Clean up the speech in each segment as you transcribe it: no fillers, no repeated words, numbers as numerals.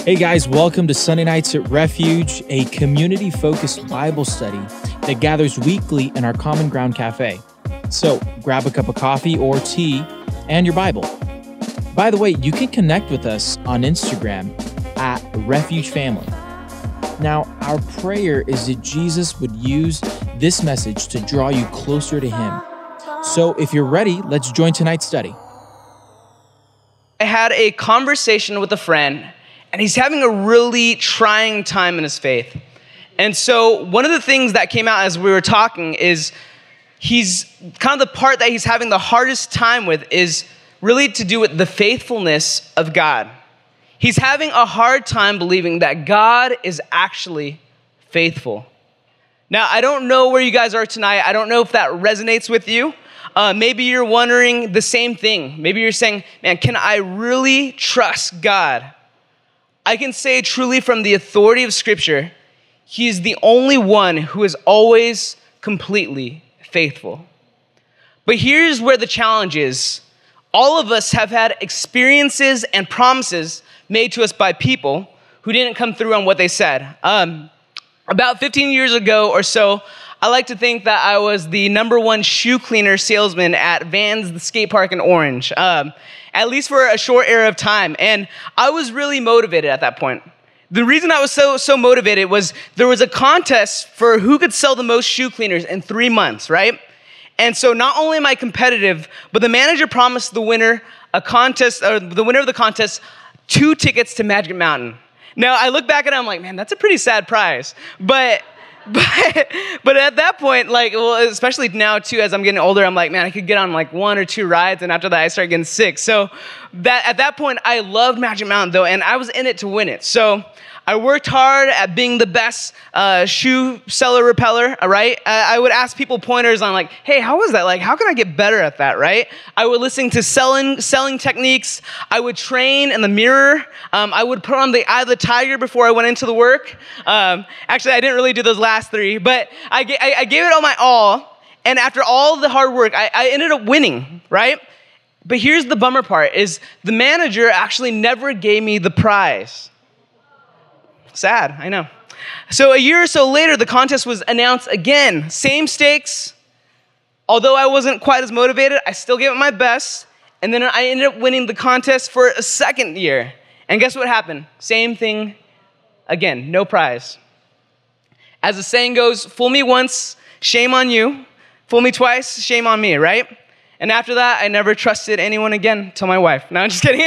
Hey guys, welcome to Sunday Nights at Refuge, a community-focused Bible study that gathers weekly in our Common Ground Cafe. So grab a cup of coffee or tea and your Bible. By the way, you can connect with us on Instagram at Refuge Family. Now, our prayer is that Jesus would use this message to draw you closer to Him. So if you're ready, let's join tonight's study. I had a conversation with a friend, and he's having a really trying time in his faith. And so one of the things that came out as we were talking is he's kind of the part that he's having the hardest time with is really to do with the faithfulness of God. He's having a hard time believing that God is actually faithful. Now, I don't know where you guys are tonight. I don't know if that resonates with you. Maybe you're wondering the same thing. Maybe you're saying, man, can I really trust God? I can say truly from the authority of Scripture, He is the only one who is always completely faithful. But here's where the challenge is. All of us have had experiences and promises made to us by people who didn't come through on what they said. About 15 years ago or so, I like to think that I was the number one shoe cleaner salesman at Vans, the skate park in Orange, at least for a short era of time. And I was really motivated at that point. The reason I was so motivated was there was a contest for who could sell the most shoe cleaners in 3 months, right? And so not only am I competitive, but the manager promised the winner of the contest 2 tickets to Magic Mountain. Now, I look back at it, I'm like, man, that's a pretty sad prize. But at that point, especially now too, as I'm getting older, I'm like, man, I could get on 1 or 2 rides, and after that, I start getting sick. So at that point, I loved Magic Mountain though, and I was in it to win it. So I worked hard at being the best shoe seller repeller, right? I would ask people pointers on hey, how was that? How can I get better at that, right? I would listen to selling techniques. I would train in the mirror. I would put on the Eye of the Tiger before I went into the work. Actually, I didn't really do those last 3, but I gave it all my all. And after all the hard work, I ended up winning, right? But here's the bummer part is the manager actually never gave me the prize. Sad, I know. So a year or so later, the contest was announced again. Same stakes. Although I wasn't quite as motivated, I still gave it my best. And then I ended up winning the contest for a second year. And guess what happened? Same thing again, no prize. As the saying goes, fool me once, shame on you. Fool me twice, shame on me, right? And after that, I never trusted anyone again till my wife. No, I'm just kidding.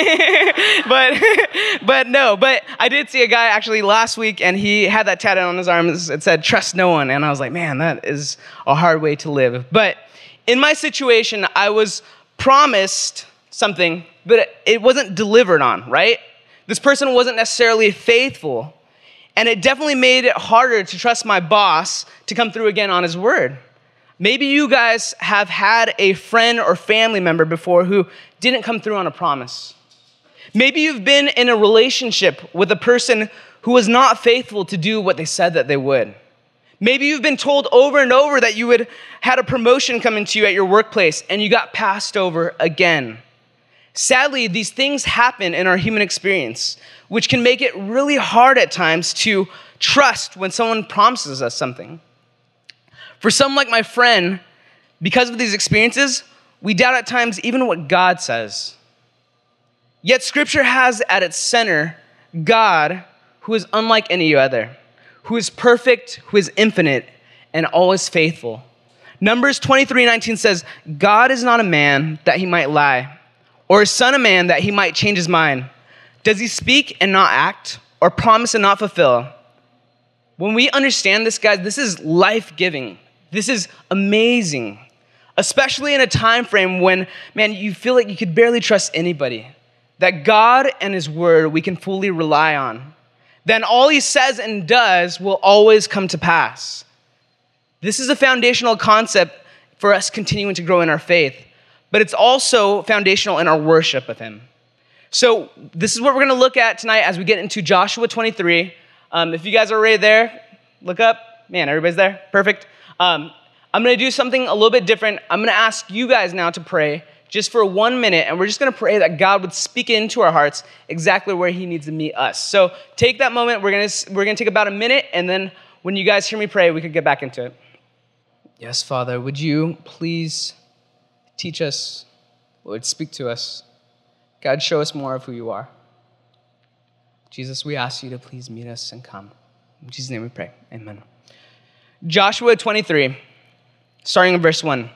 But I did see a guy actually last week, and he had that tattooed on his arm. It said, trust no one. And I was like, man, that is a hard way to live. But in my situation, I was promised something, but it wasn't delivered on, right? This person wasn't necessarily faithful. And it definitely made it harder to trust my boss to come through again on his word. Maybe you guys have had a friend or family member before who didn't come through on a promise. Maybe you've been in a relationship with a person who was not faithful to do what they said that they would. Maybe you've been told over and over that you had a promotion coming to you at your workplace and you got passed over again. Sadly, these things happen in our human experience, which can make it really hard at times to trust when someone promises us something. For some like my friend, because of these experiences, we doubt at times even what God says. Yet Scripture has at its center God who is unlike any other, who is perfect, who is infinite, and always faithful. Numbers 23:19 says, God is not a man that he might lie, or a son of man that he might change his mind. Does he speak and not act, or promise and not fulfill? When we understand this, guys, this is life-giving. This is amazing, especially in a time frame when, man, you feel like you could barely trust anybody. That God and his word we can fully rely on. Then all he says and does will always come to pass. This is a foundational concept for us continuing to grow in our faith, but it's also foundational in our worship of him. So this is what we're going to look at tonight as we get into Joshua 23. If you guys are already there, look up. Man, everybody's there? Perfect. I'm going to do something a little bit different. I'm going to ask you guys now to pray just for 1 minute, and we're just going to pray that God would speak into our hearts exactly where he needs to meet us. So take that moment. We're going to take about a minute, and then when you guys hear me pray, we could get back into it. Yes, Father, would you please teach us, Lord, speak to us. God, show us more of who you are. Jesus, we ask you to please meet us and come. In Jesus' name we pray. Amen. Joshua 23, starting in verse 1.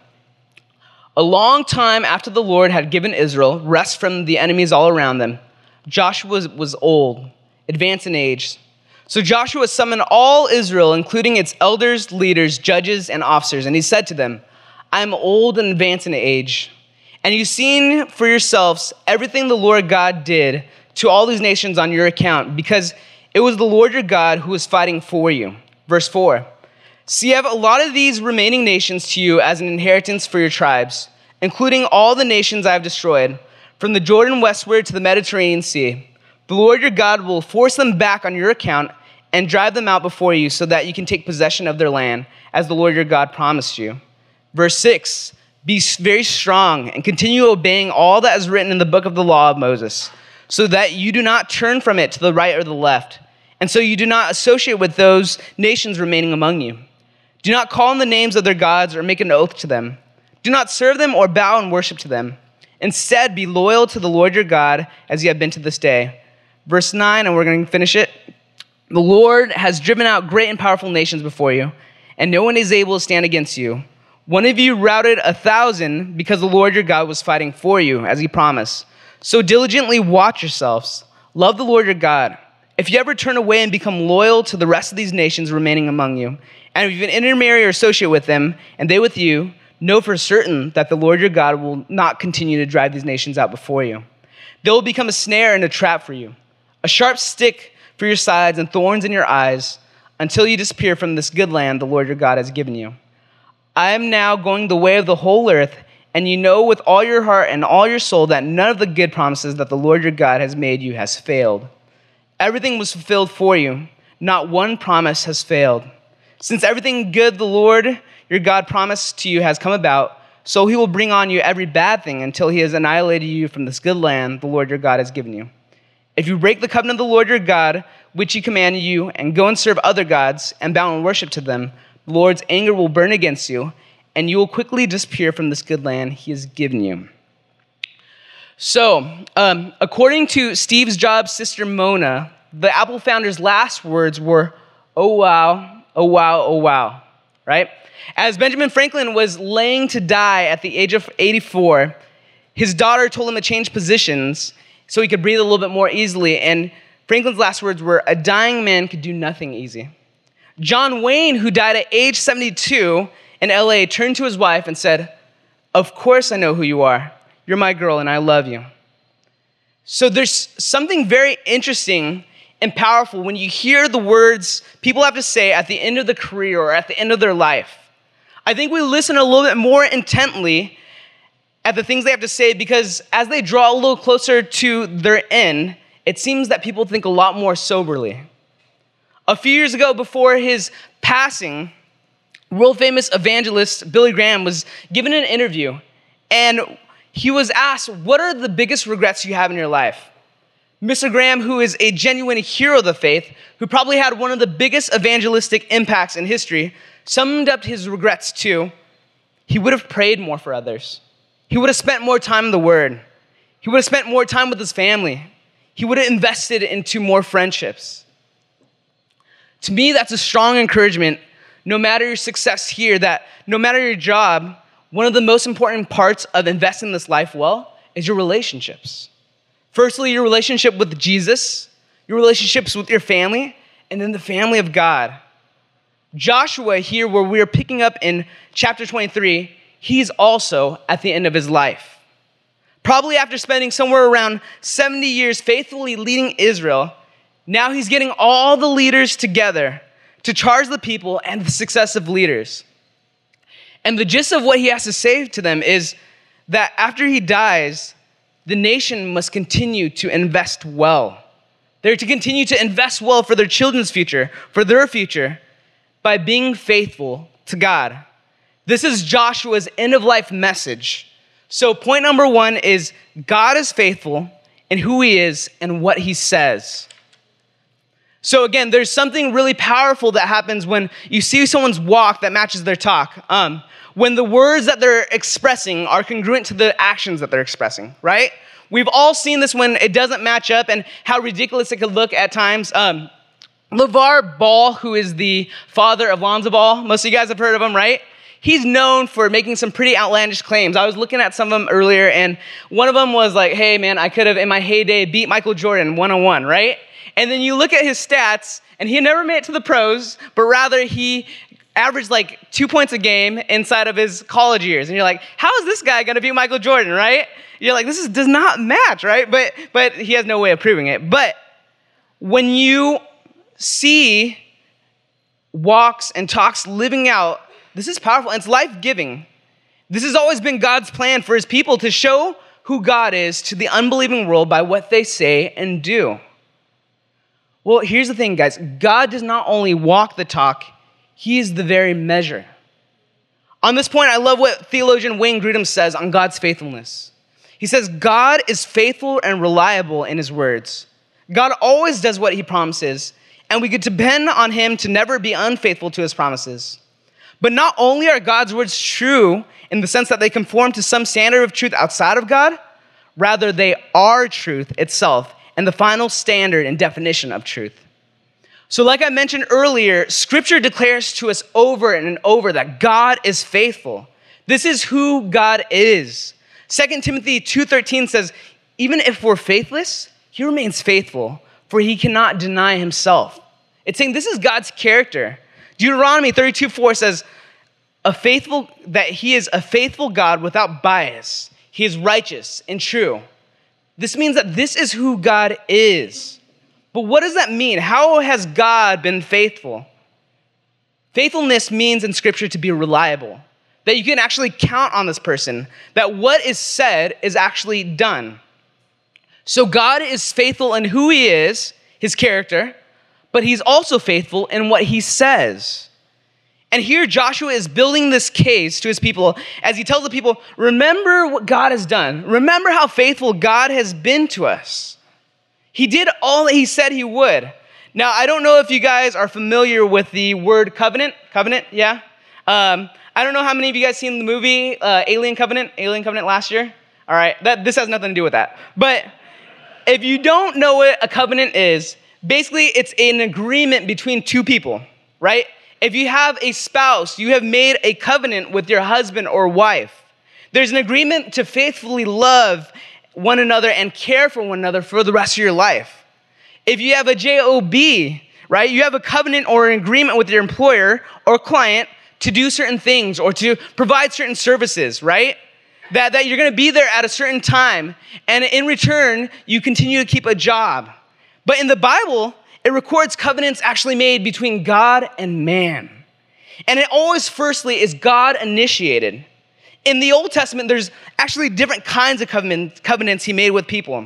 A long time after the Lord had given Israel rest from the enemies all around them, Joshua was old, advanced in age. So Joshua summoned all Israel, including its elders, leaders, judges, and officers, and he said to them, I am old and advanced in age, and you've seen for yourselves everything the Lord God did to all these nations on your account, because it was the Lord your God who was fighting for you. Verse 4. See, I have allotted these remaining nations to you as an inheritance for your tribes, including all the nations I have destroyed, from the Jordan westward to the Mediterranean Sea. The Lord your God will force them back on your account and drive them out before you so that you can take possession of their land, as the Lord your God promised you. Verse 6, be very strong and continue obeying all that is written in the book of the law of Moses, so that you do not turn from it to the right or the left, and so you do not associate with those nations remaining among you. Do not call on the names of their gods or make an oath to them. Do not serve them or bow and worship to them. Instead, be loyal to the Lord your God as you have been to this day. Verse 9, and we're going to finish it. The Lord has driven out great and powerful nations before you, and no one is able to stand against you. One of you routed 1,000 because the Lord your God was fighting for you, as he promised. So diligently watch yourselves. Love the Lord your God. If you ever turn away and become loyal to the rest of these nations remaining among you, and if you intermarry or associate with them, and they with you, know for certain that the Lord your God will not continue to drive these nations out before you. They will become a snare and a trap for you, a sharp stick for your sides and thorns in your eyes, until you disappear from this good land the Lord your God has given you. I am now going the way of the whole earth, and you know with all your heart and all your soul that none of the good promises that the Lord your God has made you has failed. Everything was fulfilled for you. Not one promise has failed. Since everything good the Lord your God promised to you has come about, so he will bring on you every bad thing until he has annihilated you from this good land the Lord your God has given you. If you break the covenant of the Lord your God, which he commanded you, and go and serve other gods and bow and worship to them, the Lord's anger will burn against you, and you will quickly disappear from this good land he has given you. So, according to Steve Jobs' sister Mona, the Apple founder's last words were, oh wow, oh wow, oh wow, right? As Benjamin Franklin was laying to die at the age of 84, his daughter told him to change positions so he could breathe a little bit more easily, and Franklin's last words were, a dying man could do nothing easy. John Wayne, who died at age 72 in LA, turned to his wife and said, of course I know who you are. You're my girl and I love you. So there's something very interesting and powerful when you hear the words people have to say at the end of the career or at the end of their life. I think we listen a little bit more intently at the things they have to say because as they draw a little closer to their end, it seems that people think a lot more soberly. A few years ago, before his passing, world-famous evangelist Billy Graham was given an interview, and he was asked, what are the biggest regrets you have in your life? Mr. Graham, who is a genuine hero of the faith, who probably had one of the biggest evangelistic impacts in history, summed up his regrets to, he would have prayed more for others. He would have spent more time in the Word. He would have spent more time with his family. He would have invested into more friendships. To me, that's a strong encouragement, no matter your success here, that no matter your job, one of the most important parts of investing this life well is your relationships. Firstly, your relationship with Jesus, your relationships with your family, and then the family of God. Joshua here, where we're picking up in chapter 23, he's also at the end of his life. Probably after spending somewhere around 70 years faithfully leading Israel, now he's getting all the leaders together to charge the people and the successive leaders. And the gist of what he has to say to them is that after he dies, the nation must continue to invest well. They're to continue to invest well for their children's future, for their future, by being faithful to God. This is Joshua's end-of-life message. So point number one is God is faithful in who he is and what he says. So again, there's something really powerful that happens when you see someone's walk that matches their talk. When the words that they're expressing are congruent to the actions that they're expressing, right? We've all seen this when it doesn't match up and how ridiculous it could look at times. LeVar Ball, who is the father of Lonzo Ball, most of you guys have heard of him, right? He's known for making some pretty outlandish claims. I was looking at some of them earlier, and one of them was like, hey man, I could have in my heyday beat Michael Jordan 1-on-1, right? And then you look at his stats, and he never made it to the pros, but rather he averaged like 2 points a game inside of his college years. And you're like, how is this guy gonna beat Michael Jordan, right? You're like, does not match, right? But he has no way of proving it. But when you see walks and talks living out, this is powerful, and it's life-giving. This has always been God's plan for his people to show who God is to the unbelieving world by what they say and do. Well, here's the thing, guys. God does not only walk the talk, he is the very measure. On this point, I love what theologian Wayne Grudem says on God's faithfulness. He says, God is faithful and reliable in his words. God always does what he promises, and we could depend on him to never be unfaithful to his promises. But not only are God's words true in the sense that they conform to some standard of truth outside of God, rather they are truth itself and the final standard and definition of truth. So like I mentioned earlier, Scripture declares to us over and over that God is faithful. This is who God is. 2 Timothy 2:13 says, even if we're faithless, he remains faithful, for he cannot deny himself. It's saying this is God's character. Deuteronomy 32:4 says, that he is a faithful God without bias. He is righteous and true. This means that this is who God is. But what does that mean? How has God been faithful? Faithfulness means in Scripture to be reliable, that you can actually count on this person, that what is said is actually done. So God is faithful in who he is, his character, but he's also faithful in what he says. And here Joshua is building this case to his people as he tells the people, remember what God has done. Remember how faithful God has been to us. He did all that he said he would. Now, I don't know if you guys are familiar with the word covenant. Covenant, yeah? I don't know how many of you guys seen the movie Alien Covenant last year? All right, this has nothing to do with that. But if you don't know what a covenant is, basically it's an agreement between two people, right? If you have a spouse, you have made a covenant with your husband or wife. There's an agreement to faithfully love one another and care for one another for the rest of your life. If you have a job, right, you have a covenant or an agreement with your employer or client to do certain things or to provide certain services, right? That you're gonna be there at a certain time, and in return, you continue to keep a job. But in the Bible, it records covenants actually made between God and man. And it always firstly is God initiated. In the Old Testament, there's actually different kinds of covenants he made with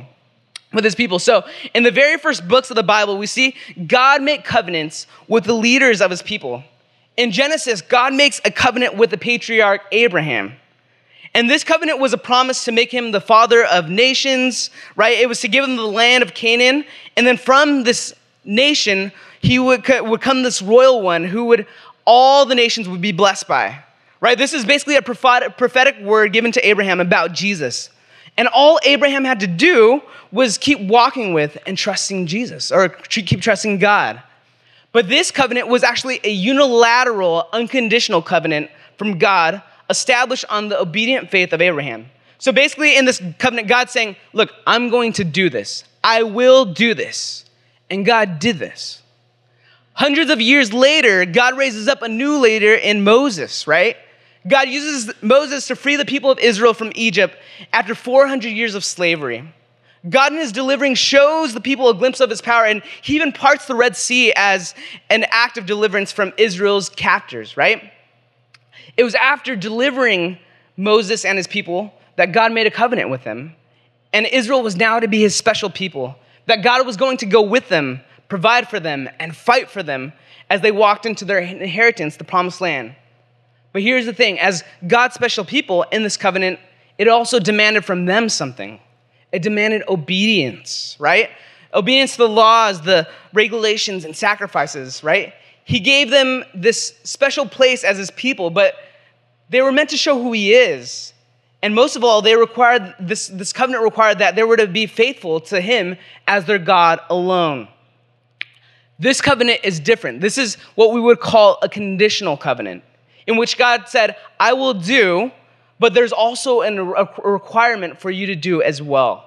his people. So in the very first books of the Bible, we see God make covenants with the leaders of his people. In Genesis, God makes a covenant with the patriarch Abraham. And this covenant was a promise to make him the father of nations, right? It was to give him the land of Canaan. And then from this nation, he would come this royal one who all the nations would be blessed by, right? This is basically a prophetic word given to Abraham about Jesus. And all Abraham had to do was keep walking with and trusting Jesus, or keep trusting God. But this covenant was actually a unilateral, unconditional covenant from God, established on the obedient faith of Abraham. So basically in this covenant, God's saying, look, I'm going to do this. I will do this. And God did this. Hundreds of years later, God raises up a new leader in Moses, right? God uses Moses to free the people of Israel from Egypt after 400 years of slavery. God in his delivering shows the people a glimpse of his power, and he even parts the Red Sea as an act of deliverance from Israel's captors, right? It was after delivering Moses and his people that God made a covenant with them. And Israel was now to be his special people, that God was going to go with them, provide for them, and fight for them as they walked into their inheritance, the promised land. But here's the thing, as God's special people in this covenant, it also demanded from them something. It demanded obedience, right? Obedience to the laws, the regulations, and sacrifices, right? He gave them this special place as his people, but they were meant to show who he is. And most of all, this covenant required that they were to be faithful to him as their God alone. This covenant is different. This is what we would call a conditional covenant, in which God said, I will do, but there's also a requirement for you to do as well.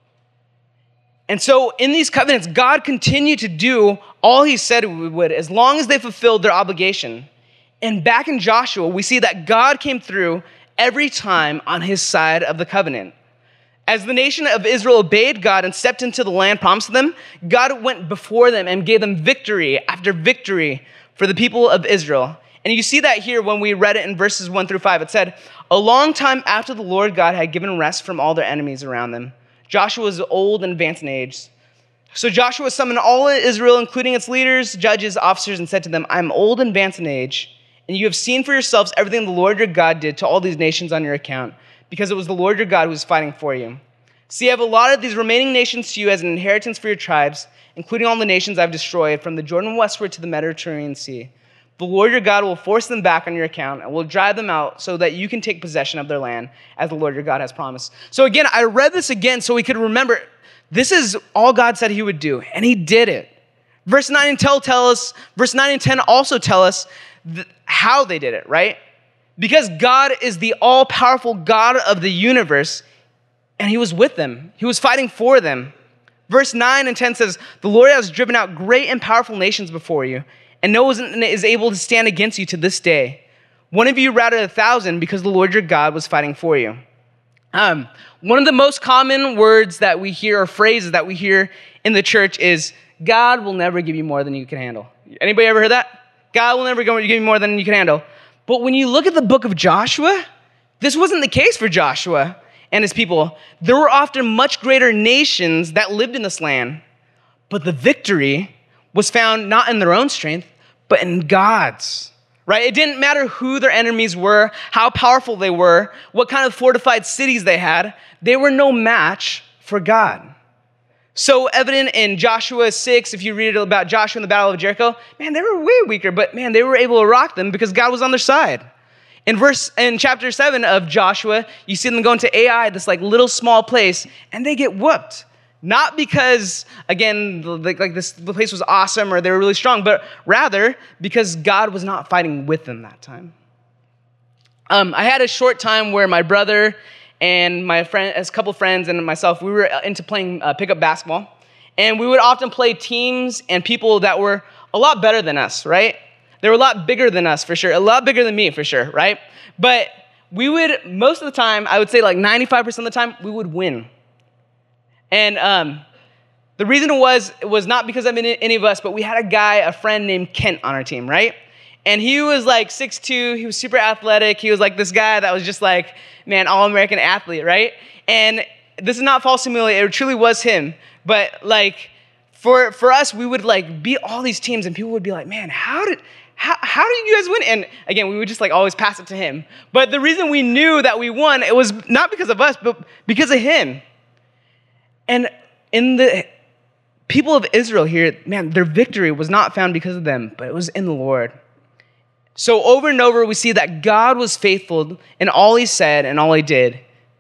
And so in these covenants, God continued to do all he said he would as long as they fulfilled their obligation. And back in Joshua, we see that God came through every time on his side of the covenant. As the nation of Israel obeyed God and stepped into the land promised to them, God went before them and gave them victory after victory for the people of Israel. And you see that here when we read it in verses 1-5. It said, a long time after the Lord God had given rest from all their enemies around them, Joshua was old and advanced in age. So Joshua summoned all Israel, including its leaders, judges, officers, and said to them, I am old and advanced in age, and you have seen for yourselves everything the Lord your God did to all these nations on your account, because it was the Lord your God who was fighting for you. See, I have allotted these remaining nations to you as an inheritance for your tribes, including all the nations I've destroyed, from the Jordan westward to the Mediterranean Sea. The Lord your God will force them back on your account and will drive them out so that you can take possession of their land as the Lord your God has promised. So again, I read this again so we could remember this is all God said he would do, and he did it. Verse 9 and 10 also tell us how they did it, right? Because God is the all-powerful God of the universe, and he was with them. He was fighting for them. Verse 9 and 10 says, the Lord has driven out great and powerful nations before you, and no one is able to stand against you to this day. One of you routed 1,000 because the Lord your God was fighting for you. One of the most common words that we hear, or phrases that we hear in the church is, God will never give you more than you can handle. Anybody ever heard that? God will never give you more than you can handle. But when you look at the book of Joshua, this wasn't the case for Joshua and his people. There were often much greater nations that lived in this land, but the victory was found not in their own strength, but in God's, right? It didn't matter who their enemies were, how powerful they were, what kind of fortified cities they had. They were no match for God. So evident in Joshua 6, if you read about Joshua in the Battle of Jericho, man, they were way weaker, but man, they were able to rock them because God was on their side. In chapter 7 of Joshua, you see them go into Ai, this like little small place, and they get whooped. Not because, again, the place was awesome or they were really strong, but rather because God was not fighting with them that time. I had a short time where my brother and my friend, as a couple friends and myself, we were into playing pickup basketball. And we would often play teams and people that were a lot better than us, right? They were a lot bigger than us, for sure. A lot bigger than me, for sure, right? But we would, most of the time, I would say like 95% of the time, we would win. And the reason it was not because of any of us, but we had a friend named Kent on our team, right? And he was like 6'2", he was super athletic. He was like this guy that was just like, man, all-American athlete, right? And this is not false humility, it truly was him. But like, for us, we would like beat all these teams and people would be like, man, how did you guys win? And again, we would just like always pass it to him. But the reason we knew that we won, it was not because of us, but because of him. And in the people of Israel here, man, their victory was not found because of them, but it was in the Lord. So over and over, we see that God was faithful in all he said and all he did.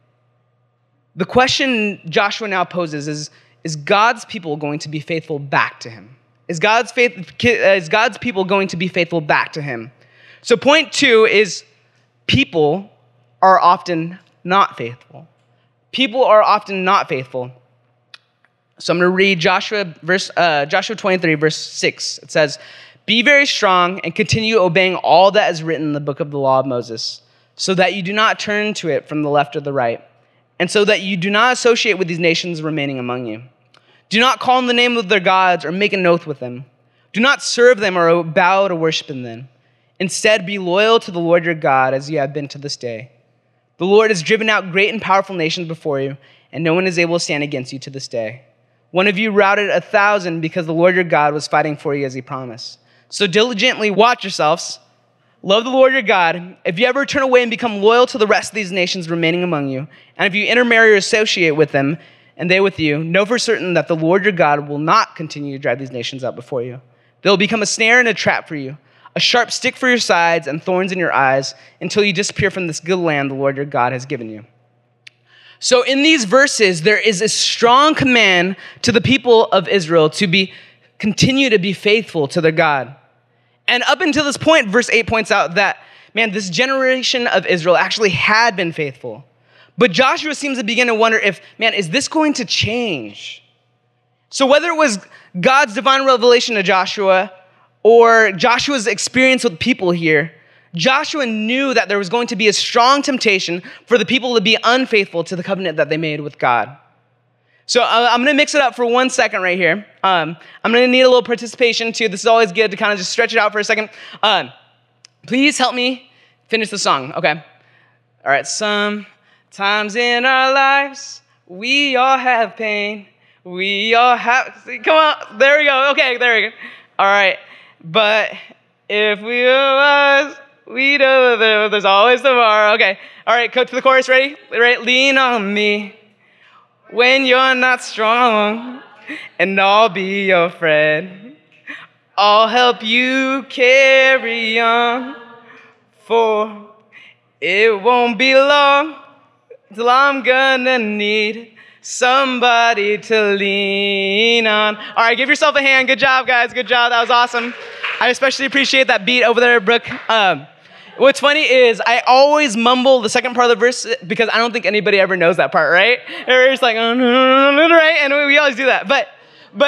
The question Joshua now poses is God's people going to be faithful back to him? Is God's people going to be faithful back to him? So point 2 is people are often not faithful. People are often not faithful. So I'm going to read Joshua 23, verse 6. It says, be very strong and continue obeying all that is written in the book of the law of Moses, so that you do not turn to it from the left or the right, and so that you do not associate with these nations remaining among you. Do not call on the name of their gods or make an oath with them. Do not serve them or bow to worship in them. Instead, be loyal to the Lord your God as you have been to this day. The Lord has driven out great and powerful nations before you, and no one is able to stand against you to this day. One of you routed 1,000 because the Lord your God was fighting for you as he promised. So diligently watch yourselves, Love the Lord your God. If you ever turn away and become loyal to the rest of these nations remaining among you, and if you intermarry or associate with them, and they with you, know for certain that the Lord your God will not continue to drive these nations out before you. They will become a snare and a trap for you, a sharp stick for your sides and thorns in your eyes, until you disappear from this good land the Lord your God has given you. So in these verses, there is a strong command to the people of Israel to continue to be faithful to their God. And up until this point, verse 8 points out that, man, this generation of Israel actually had been faithful. But Joshua seems to begin to wonder if, man, is this going to change? So whether it was God's divine revelation to Joshua or Joshua's experience with people here, Joshua knew that there was going to be a strong temptation for the people to be unfaithful to the covenant that they made with God. So I'm going to mix it up for 1 second right here. I'm going to need a little participation too. This is always good to kind of just stretch it out for a second. Please help me finish the song. Okay. All right. Sometimes in our lives, we all have pain. We all have, come on. There we go. Okay. There we go. All right. But if we realize, we know that there's always tomorrow. Okay. All right. Go to the chorus. Ready? Right. Lean on me when you're not strong, and I'll be your friend. I'll help you carry on, for it won't be long till I'm gonna need somebody to lean on. All right, give yourself a hand. Good job, guys. Good job. That was awesome. I especially appreciate that beat over there, Brooke. What's funny is I always mumble the second part of the verse because I don't think anybody ever knows that part, right? Everybody's like, oh, no, right? And we always do that. But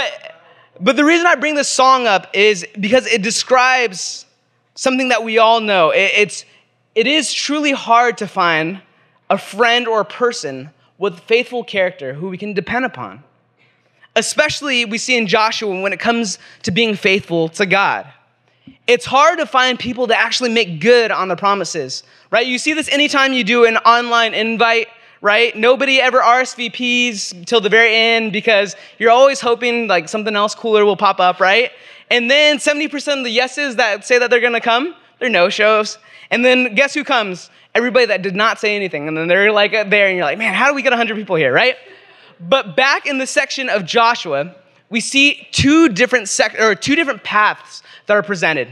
the reason I bring this song up is because it describes something that we all know. It is truly hard to find a friend or a person with faithful character who we can depend upon. Especially we see in Joshua when it comes to being faithful to God. It's hard to find people that actually make good on the promises, right? You see this anytime you do an online invite, right? Nobody ever RSVPs till the very end because you're always hoping like something else cooler will pop up, right? And then 70% of the yeses that say that they're gonna come, they're no-shows. And then guess who comes? Everybody that did not say anything. And then they're like there and you're like, man, how do we get 100 people here, right? But back in the section of Joshua, we see two different paths that are presented.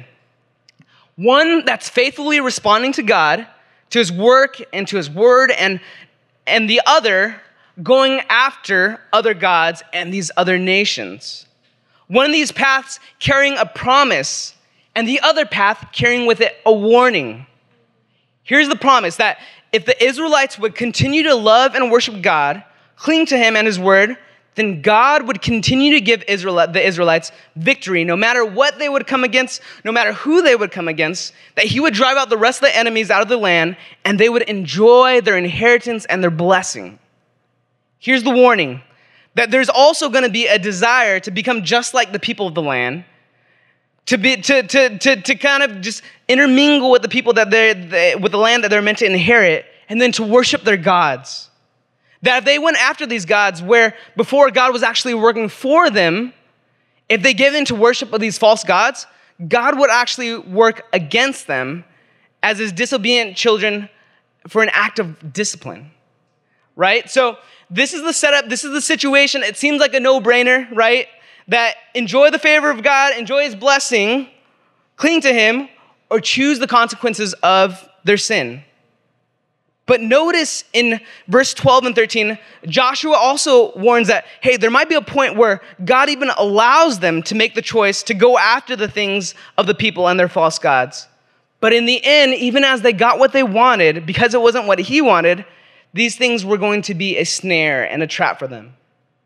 One that's faithfully responding to God, to his work and to his word, and the other going after other gods and these other nations. One of these paths carrying a promise, and the other path carrying with it a warning. Here's the promise that if the Israelites would continue to love and worship God, cling to him and his word, then God would continue to give the Israelites victory no matter what they would come against, no matter who they would come against, that he would drive out the rest of the enemies out of the land, and they would enjoy their inheritance and their blessing. Here's the warning, that there's also going to be a desire to become just like the people of the land, to kind of just intermingle with the people with the land that they're meant to inherit, and then to worship their gods. That if they went after these gods where before God was actually working for them, if they give in to worship of these false gods, God would actually work against them as his disobedient children for an act of discipline, right? So this is the setup, this is the situation. It seems like a no-brainer, right? That enjoy the favor of God, enjoy his blessing, cling to him, or choose the consequences of their sin. But notice in verse 12 and 13, Joshua also warns that, hey, there might be a point where God even allows them to make the choice to go after the things of the people and their false gods. But in the end, even as they got what they wanted, because it wasn't what he wanted, these things were going to be a snare and a trap for them.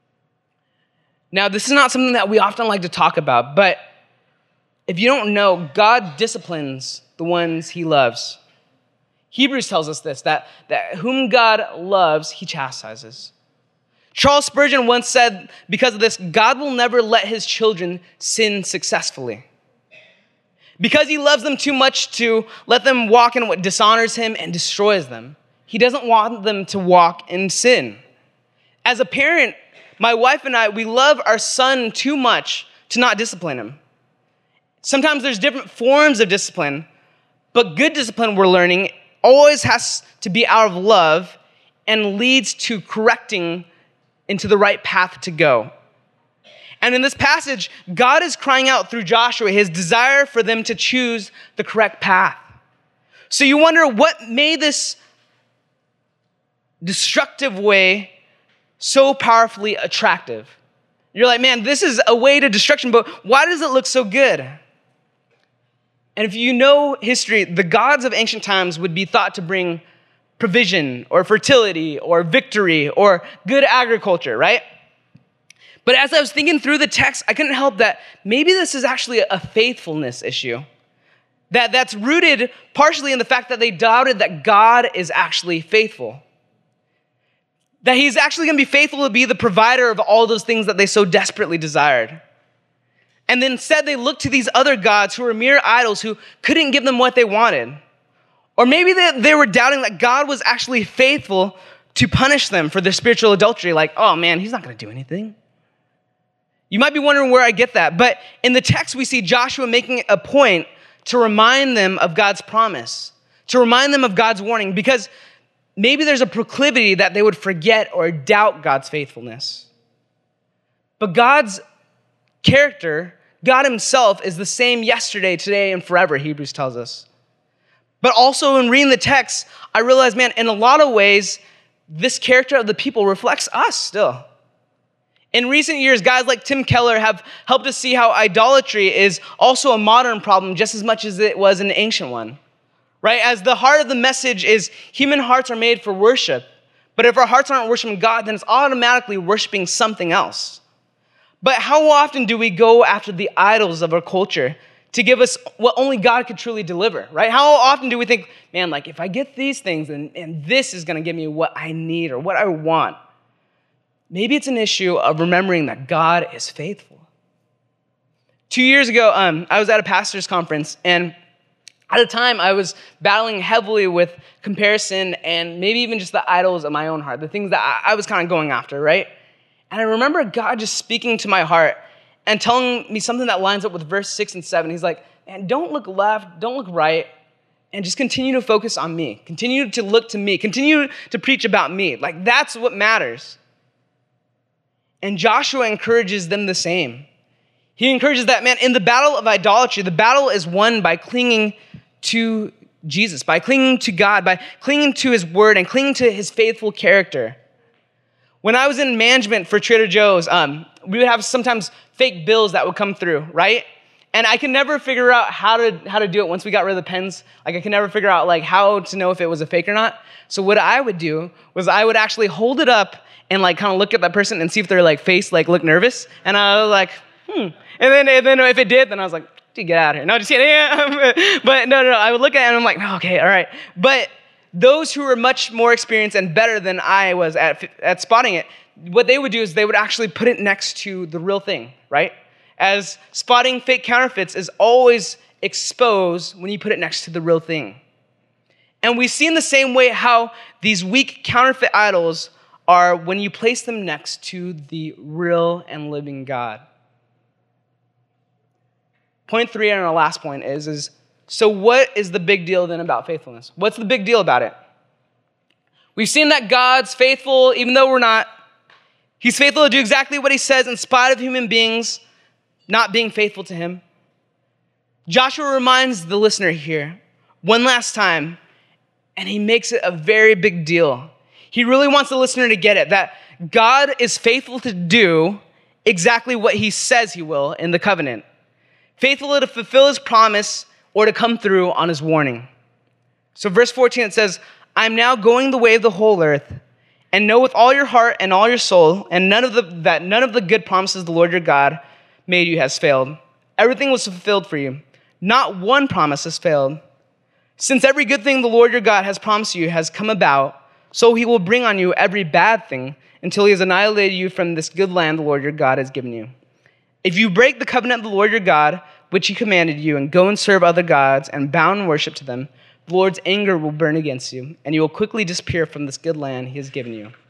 Now, this is not something that we often like to talk about, but if you don't know, God disciplines the ones he loves. Hebrews tells us this, that whom God loves, he chastises. Charles Spurgeon once said, because of this, God will never let his children sin successfully. Because he loves them too much to let them walk in what dishonors him and destroys them. He doesn't want them to walk in sin. As a parent, my wife and I, we love our son too much to not discipline him. Sometimes there's different forms of discipline, But good discipline, we're learning, always has to be out of love and leads to correcting into the right path to go. And in this passage, God is crying out through Joshua his desire for them to choose the correct path. So you wonder what made this destructive way so powerfully attractive. You're like, man, this is a way to destruction, but why does it look so good? And if you know history, the gods of ancient times would be thought to bring provision or fertility or victory or good agriculture, right? But as I was thinking through the text, I couldn't help that maybe this is actually a faithfulness issue. That's rooted partially in the fact that they doubted that God is actually faithful. That he's actually going to be faithful to be the provider of all those things that they so desperately desired. And then instead they looked to these other gods who were mere idols who couldn't give them what they wanted. Or maybe they were doubting that God was actually faithful to punish them for their spiritual adultery. Like, oh man, he's not going to do anything. You might be wondering where I get that. But in the text, we see Joshua making a point to remind them of God's promise, to remind them of God's warning, because maybe there's a proclivity that they would forget or doubt God's faithfulness. But God's character, God himself, is the same yesterday, today, and forever, Hebrews tells us. But also in reading the text, I realized, man, in a lot of ways, this character of the people reflects us still. In recent years, guys like Tim Keller have helped us see how idolatry is also a modern problem just as much as it was an ancient one, right? As the heart of the message is human hearts are made for worship, but if our hearts aren't worshiping God, then it's automatically worshiping something else. But how often do we go after the idols of our culture to give us what only God could truly deliver, right? How often do we think, man, like if I get these things and this is going to give me what I need or what I want? Maybe it's an issue of remembering that God is faithful. 2 years ago, I was at a pastor's conference, and at the time, I was battling heavily with comparison and maybe even just the idols of my own heart, the things that I was kind of going after, right? And I remember God just speaking to my heart and telling me something that lines up with verse 6 and 7. He's like, man, don't look left, don't look right, and just continue to focus on me. Continue to look to me. Continue to preach about me. Like, that's what matters. And Joshua encourages them the same. He encourages that, man, in the battle of idolatry, the battle is won by clinging to Jesus, by clinging to God, by clinging to his word and clinging to his faithful character. When I was in management for Trader Joe's, we would have sometimes fake bills that would come through, right? And I could never figure out how to do it once we got rid of the pens. Like I could never figure out like how to know if it was a fake or not. So what I would do was I would actually hold it up and like kind of look at that person and see if their like face like looked nervous. And I was like, And then if it did, then I was like, dude, get out of here. No, just kidding. But no. I would look at it and I'm like, okay, all right. But those who were much more experienced and better than I was at spotting it, what they would do is they would actually put it next to the real thing, right? As spotting fake counterfeits is always exposed when you put it next to the real thing. And we see in the same way how these weak counterfeit idols are when you place them next to the real and living God. Point 3 and our last point is so what is the big deal then about faithfulness? What's the big deal about it? We've seen that God's faithful even though we're not. He's faithful to do exactly what he says in spite of human beings not being faithful to him. Joshua reminds the listener here one last time, and he makes it a very big deal. He really wants the listener to get it, that God is faithful to do exactly what he says he will in the covenant. Faithful to fulfill his promise or to come through on his warning. So verse 14, it says, I'm now going the way of the whole earth, and know with all your heart and all your soul, and none of the good promises the Lord your God made you has failed. Everything was fulfilled for you. Not one promise has failed. Since every good thing the Lord your God has promised you has come about, so he will bring on you every bad thing until he has annihilated you from this good land the Lord your God has given you. If you break the covenant of the Lord your God, which he commanded you, and go and serve other gods and bow in worship to them, the Lord's anger will burn against you, and you will quickly disappear from this good land he has given you.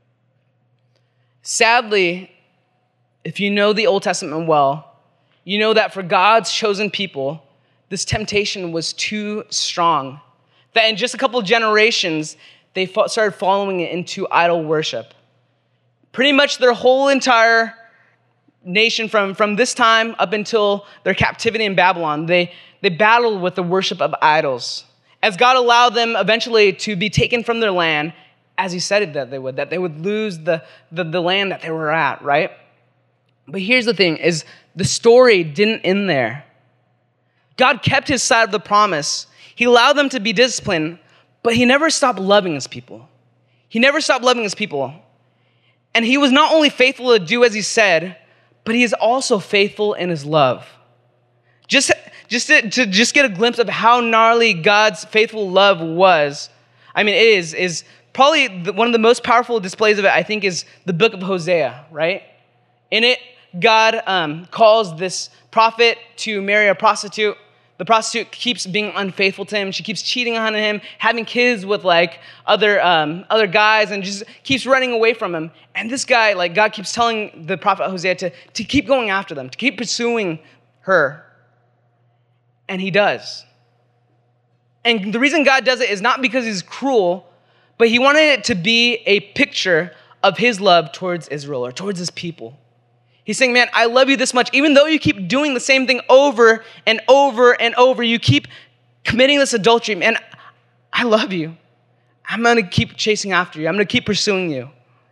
Sadly, if you know the Old Testament well, you know that for God's chosen people, this temptation was too strong, that in just a couple of generations, they started following it into idol worship. Pretty much their whole entire nation from this time up until their captivity in Babylon, they battled with the worship of idols. As God allowed them eventually to be taken from their land, as he said that they would lose the land that they were at, right? But here's the thing, is the story didn't end there. God kept his side of the promise. He allowed them to be disciplined, but he never stopped loving his people. He never stopped loving his people. And he was not only faithful to do as he said, but he is also faithful in his love. Just to get a glimpse of how gnarly God's faithful love was, is probably one of the most powerful displays of it, I think, is the book of Hosea, right? In it, God calls this prophet to marry a prostitute. The prostitute keeps being unfaithful to him. She keeps cheating on him, having kids with other guys, and just keeps running away from him. And this guy, God keeps telling the prophet Hosea to keep going after them, to keep pursuing her. And he does. And the reason God does it is not because he's cruel, but he wanted it to be a picture of his love towards Israel or towards his people. He's saying, man, I love you this much. Even though you keep doing the same thing over and over and over, you keep committing this adultery, man, I love you. I'm going to keep chasing after you. I'm going to keep pursuing you.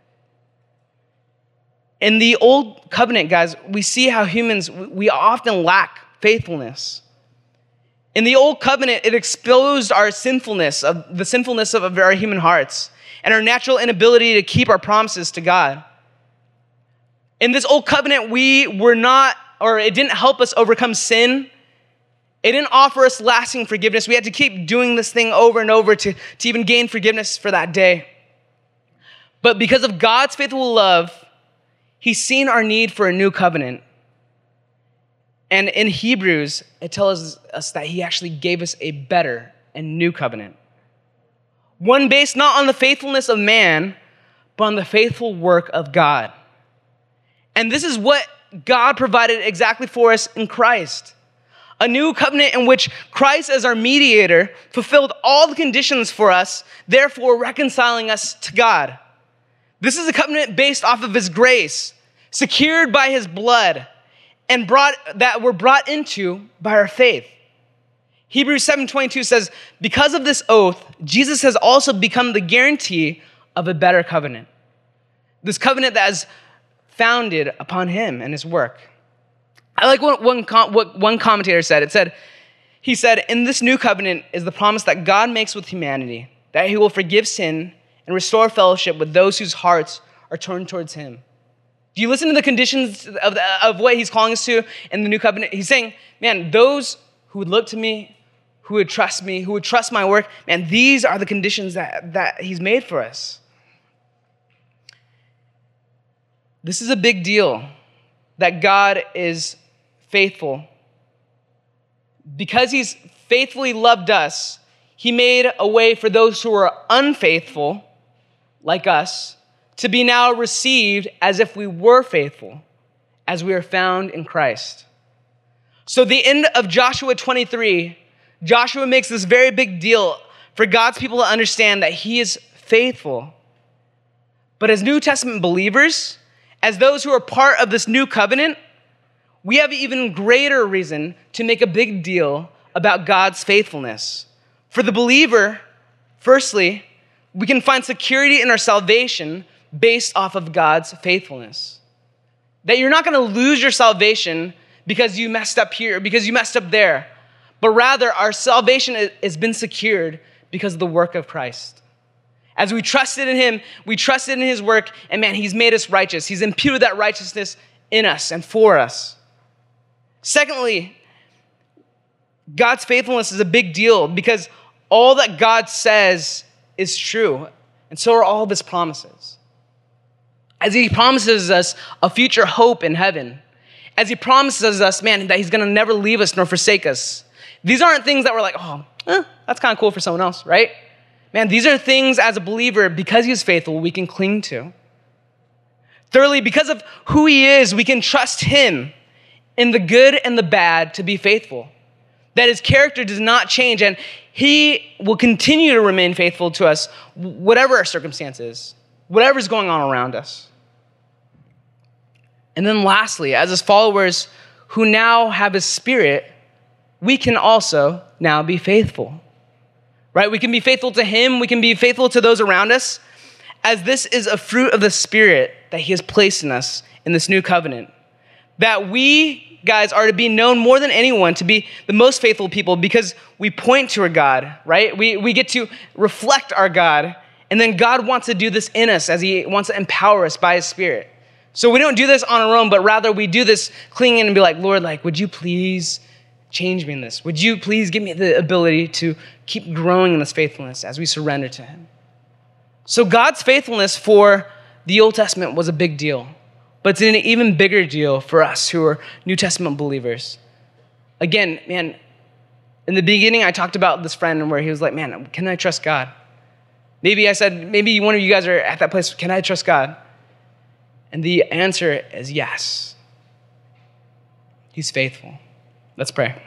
In the old covenant, guys, we see how humans, we often lack faithfulness. In the old covenant, it exposed our sinfulness, of the sinfulness of our human hearts and our natural inability to keep our promises to God. In this old covenant, it didn't help us overcome sin. It didn't offer us lasting forgiveness. We had to keep doing this thing over and over to even gain forgiveness for that day. But because of God's faithful love, he's seen our need for a new covenant. And in Hebrews, it tells us that he actually gave us a better and new covenant. One based not on the faithfulness of man, but on the faithful work of God. And this is what God provided exactly for us in Christ. A new covenant in which Christ as our mediator fulfilled all the conditions for us, therefore reconciling us to God. This is a covenant based off of his grace, secured by his blood, and we're brought into by our faith. Hebrews 7:22 says, because of this oath, Jesus has also become the guarantee of a better covenant. This covenant that is founded upon him and his work. I like what one commentator said. He said, in this new covenant is the promise that God makes with humanity, that he will forgive sin and restore fellowship with those whose hearts are turned towards him. Do you listen to the conditions of what he's calling us to in the new covenant? He's saying, man, those who would look to me, who would trust me, who would trust my work, man, these are the conditions that he's made for us. This is a big deal that God is faithful. Because he's faithfully loved us, he made a way for those who are unfaithful, like us, to be now received as if we were faithful, as we are found in Christ. So the end of Joshua 23, Joshua makes this very big deal for God's people to understand that he is faithful. But as New Testament believers, as those who are part of this new covenant, we have even greater reason to make a big deal about God's faithfulness. For the believer, firstly, we can find security in our salvation based off of God's faithfulness. That you're not going to lose your salvation because you messed up here, because you messed up there, but rather our salvation has been secured because of the work of Christ. As we trusted in him, we trusted in his work, and man, he's made us righteous. He's imputed that righteousness in us and for us. Secondly, God's faithfulness is a big deal because all that God says is true, and so are all of his promises. As he promises us a future hope in heaven, as he promises us, man, that he's going to never leave us nor forsake us. These aren't things that we're like, that's kind of cool for someone else, right? Man, these are things as a believer, because he is faithful, we can cling to. Thirdly, because of who he is, we can trust him in the good and the bad to be faithful. that his character does not change, and he will continue to remain faithful to us, whatever our circumstances, whatever's going on around us. And then lastly, as his followers who now have his Spirit, we can also now be faithful, right? We can be faithful to him. We can be faithful to those around us, as this is a fruit of the Spirit that he has placed in us in this new covenant. That we, guys, are to be known more than anyone to be the most faithful people because we point to our God, right? We get to reflect our God, and then God wants to do this in us as he wants to empower us by his Spirit. So we don't do this on our own, but rather we do this clinging and be like, Lord, like, would you please change me in this? Would you please give me the ability to keep growing in this faithfulness as we surrender to him? So God's faithfulness for the Old Testament was a big deal, but it's an even bigger deal for us who are New Testament believers. Again, man, in the beginning, I talked about this friend where he was like, man, can I trust God? Maybe I said, maybe one of you guys are at that place, can I trust God? And the answer is yes. He's faithful. Let's pray.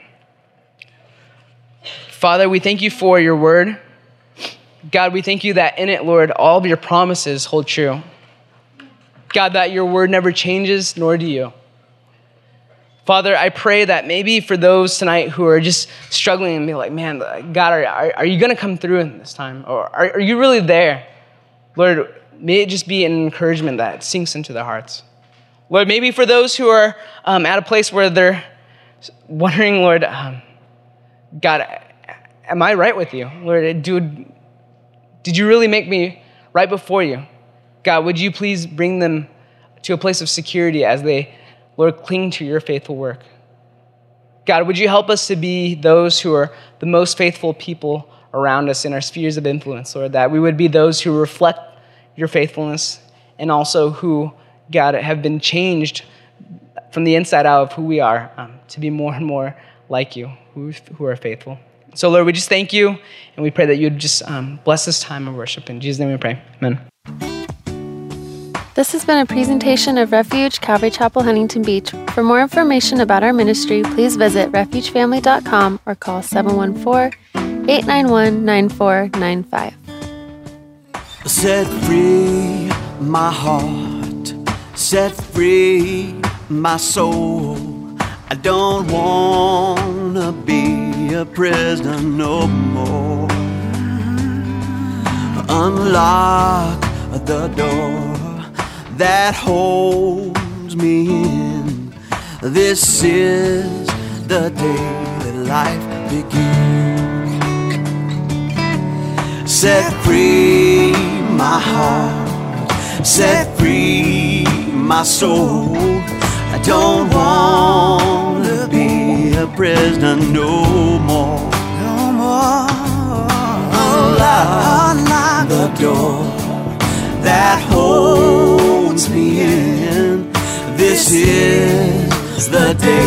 Father, we thank you for your word. God, we thank you that in it, Lord, all of your promises hold true. God, that your word never changes, nor do you. Father, I pray that maybe for those tonight who are just struggling and be like, man, God, are you going to come through in this time? Or are you really there? Lord, may it just be an encouragement that sinks into their hearts. Lord, maybe for those who are at a place where they're wondering, Lord, God, am I right with you? Lord, did you really make me right before you? God, would you please bring them to a place of security as they, Lord, cling to your faithful work? God, would you help us to be those who are the most faithful people around us in our spheres of influence, Lord, that we would be those who reflect your faithfulness and also who, God, have been changed from the inside out of who we are to be more and more like you, who are faithful. So, Lord, we just thank you, and we pray that you would just bless this time of worship. In Jesus' name we pray. Amen. This has been a presentation of Refuge Calvary Chapel, Huntington Beach. For more information about our ministry, please visit refugefamily.com or call 714-891-9495. Set free my heart, set free my soul. I don't want to be a prisoner no more. Unlock the door that holds me in. This is the day that life begins. Set free my heart, set free my soul. I don't want to be a prisoner no more. No more. Unlock the door that holds me in. This is the day